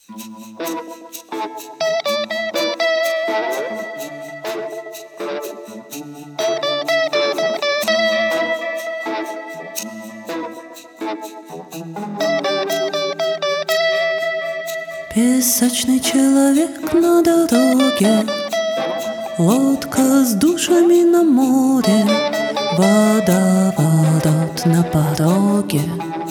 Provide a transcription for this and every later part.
Песочный человек на дороге, лодка с душами на море, водоворот на пороге.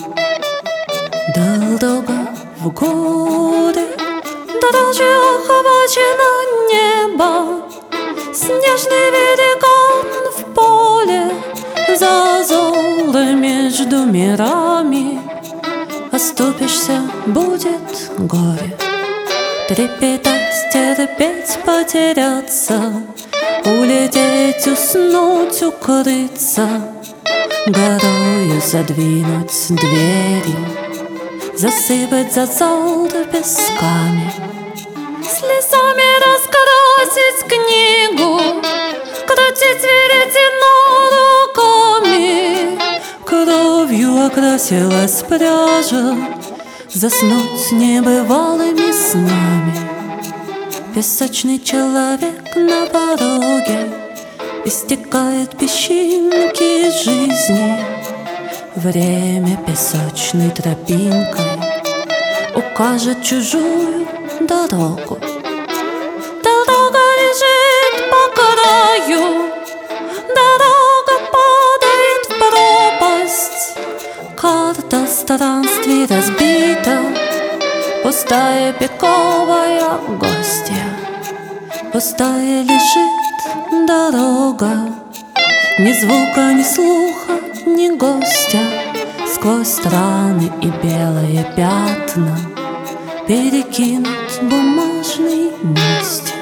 Дорога в горе, дороже охвачено небо, снежный великан в поле, зазоры между мирами. Оступишься, будет горе. Трепетать, терпеть, потеряться, улететь, уснуть, укрыться, горою задвинуть двери, засыпать зазоры песками, слезами раскрасить книгу, крутить веретено руками. Кровью окрасилась пряжа, заснуть небывалыми снами. Песочный человек на пороге, истекает песчинки жизни. Время песочной тропинкой укажет чужую дорогу. Дорога лежит по краю, дорога падает в пропасть. Карта странствий разбита, пустая пиковая гостья. Пустая лежит дорога, ни звука, ни слуха, ни гостя. Сквозь страны и белые пятна перекинут бумажный мостик.